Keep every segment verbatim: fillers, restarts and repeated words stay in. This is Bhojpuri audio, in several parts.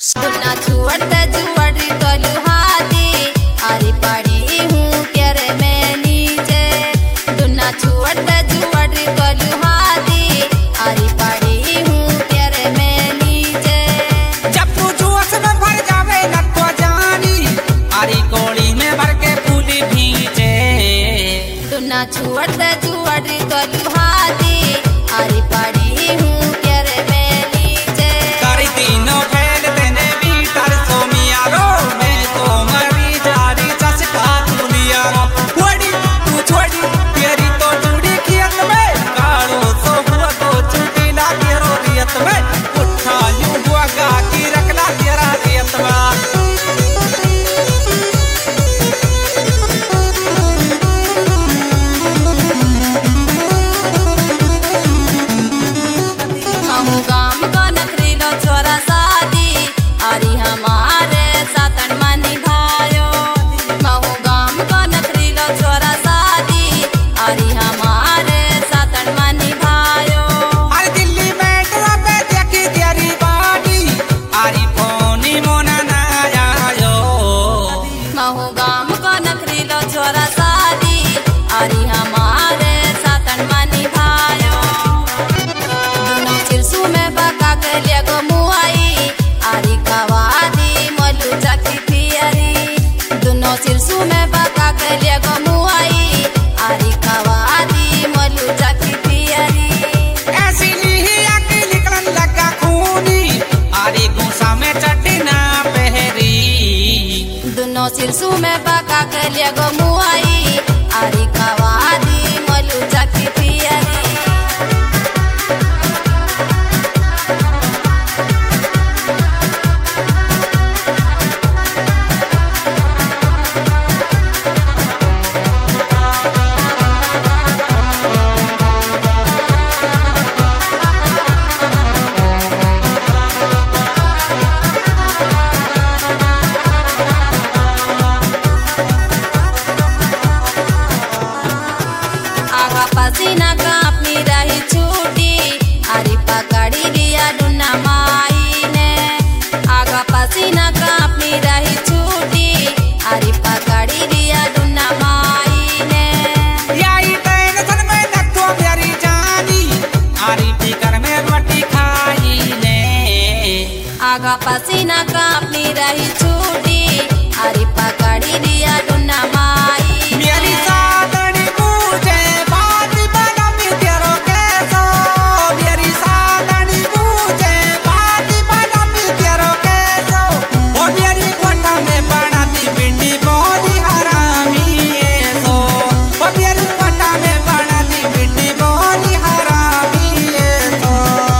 सुना छुअट जुअट तलु हाथी आरी पड़ी हूँ केर में नीचे दुना छुअट जुअट तलु हाथी आरी पड़ी हूँ केर में नीचे जब तू जुअस में भर जावे न तो जानी आरी कोड़ी में भर के फूली भीजे दुना छुअट जुअट तलु हाथी आरी पड़ी हूँ केर में नीचे करी तीनों खेल तेने बीटर सोमिया रो मैं तो मरी जारी चसका दुनिया रो छोड़ी तू छोड़ी तेरी तो जुड़ी कियत में कारो सो हुआ तो छुटी ना तेरो रियत में उठा यूं हुआ गा की रखना तेरा रियत में हमू गाम का नखरीलो छोरा शादी आरी हमारे सातन मनी भायो महू गाम का नखरीलो छोरा शादी आरी हमारे सातन मनी भायो अरे दिल्ली मेट्रो पे देखी तेरी बाड़ी आरी फोनी मोना ना आयो महू गाम का नखरीलो छोरा शादी आरी हमारे सातन मनी भायो दुनो सिरसू में बका के लिए गो मुआई आरी कवादी मलू जाकी पियरी दुनो सिरसू में बका के लिए गो मुआई आरी कवादी मलू जाकी पियरी ऐसी लिहिया की निकलन लगा खूनी आरी गुस्सा में चट्टी ना पहरी दुनो सिरसू में बका के लिए गो मुआई आरी कवादी मलू जाकी पियरी आगा पसीना का अपनी रही छूटी आरी पकड़ी लिया डुना माई ने आगा पसीना का अपनी रही छूटी आरी पकड़ी लिया डुना माई ने याई टेंशन में न तो मेरी जानी आरी फिकर में रोटी खाई ले आगा पसीना का अपनी रही छूटी आरी पकड़ी लिया डुना माई मेरी सादड़ी पूछे बात बना मी तेरो कैसो मेरी सादड़ी पूछे बात बना मी तेरो कैसो ओ मेरी कोठा में बना दी भिंडी बोली हरामी ऐसो ओ मेरी कोठा में बना दी भिंडी बोली हरामी ऐसो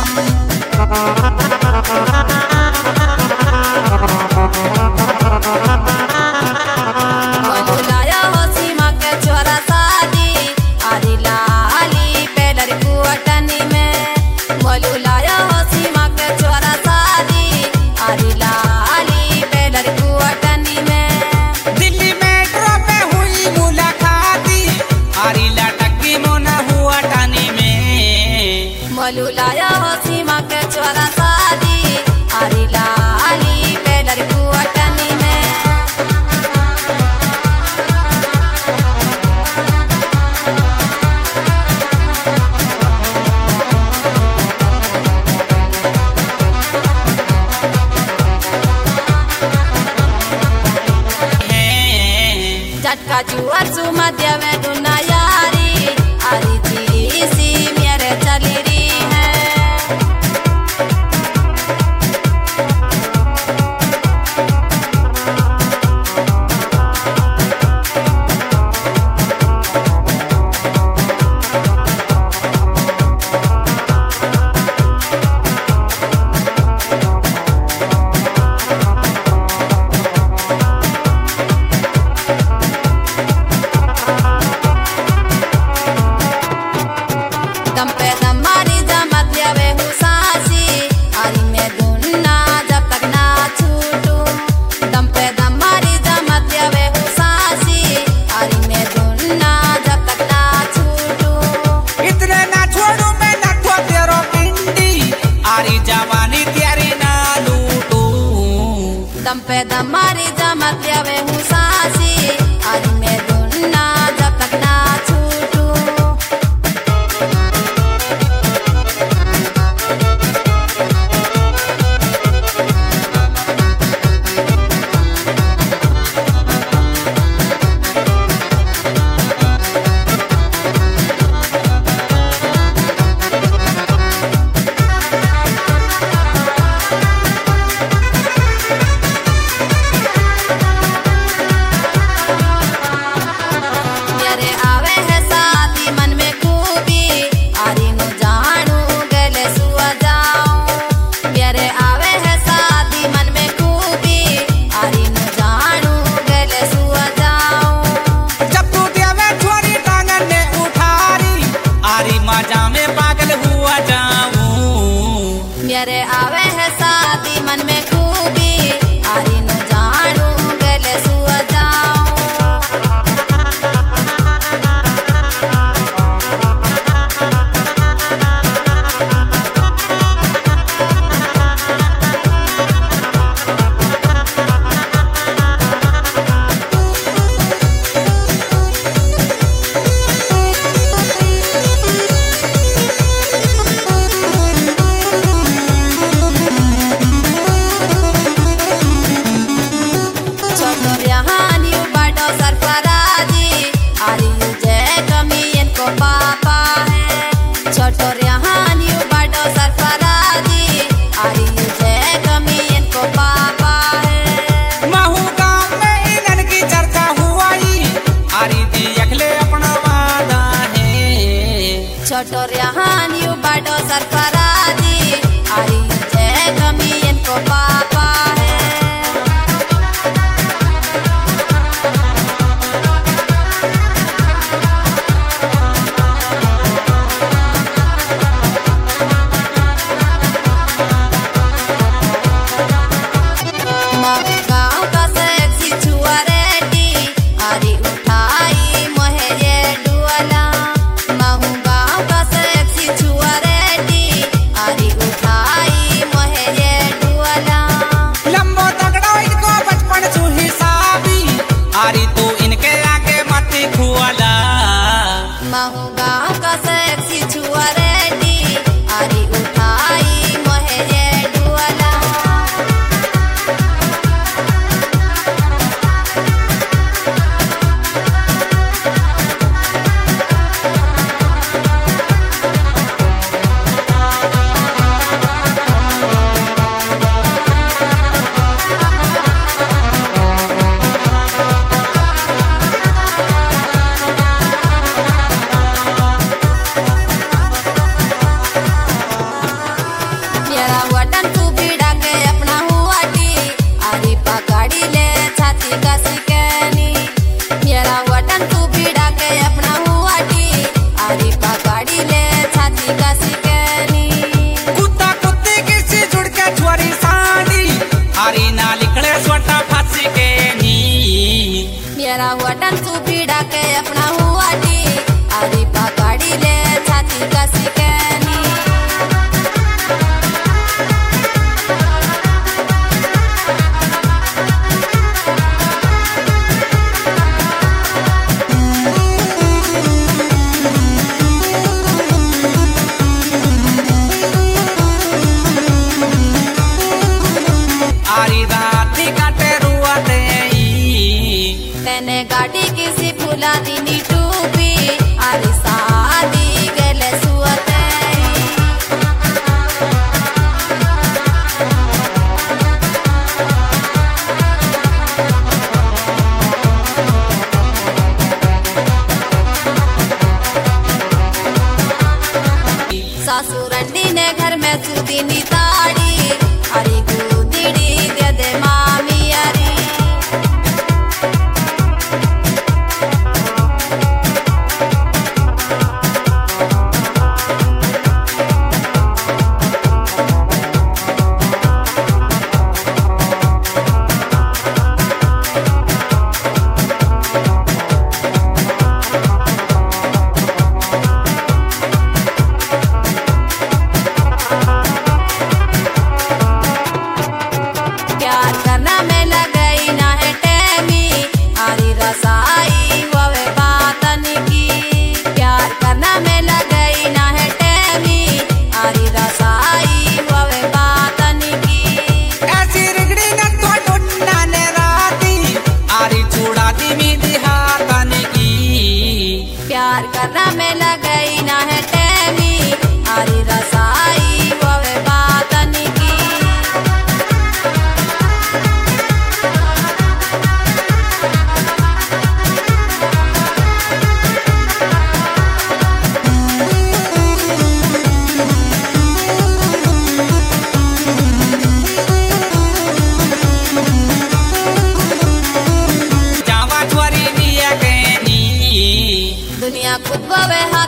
बुलाया हो सीमा के छोरा शादी आरी लाली पेलर कुअटनी में बुलाया हो सीमा के छोरा शादी आरी लाली पेलर कुअटनी में दिल्ली मेट्रो पे हुई मुलाकाती आरी लटकी मोना हुआ टानी में बुलाया हो सीमा के छोरा शादी आरी लाली पेलर कुअटनी में झटका जुआ सुमा देवे दुना यारी आरी जी सी मेरे चली रही है दम पे दम मारी जमत लेवे हूँ सासी अरे मैं दुन्ना जब तक ना छूटू मेरे आवे है शादी मन में खूबी आरी न जानू गले सुआ जाऊं छोटोरिया हानियो बाडो सरफराजी आरी जय कमी इनको पापा है गाँव का सेक्सी छुआ रेडी आरी उठाई मोहे ये डुअला महू गाँव का सेक्सी छुआ रेडी आरी उठाई मोहे ये डुअला मेरा वटन तू पीड़ा के अपना हुआ टी आरी पकड़ी ले छाती कसी कैनी आरी राती काटे रुआते तेने गाड़ी किसी फुला दीनी टूपी आरी शादी गले सुअते सासुरंडी ने घर में सुदीनी ताड़ी आरी गुदीड़ी दे दे करना में लगई ना है टेमी आरी रसाई होवे बातन की दुनिया खुद बवे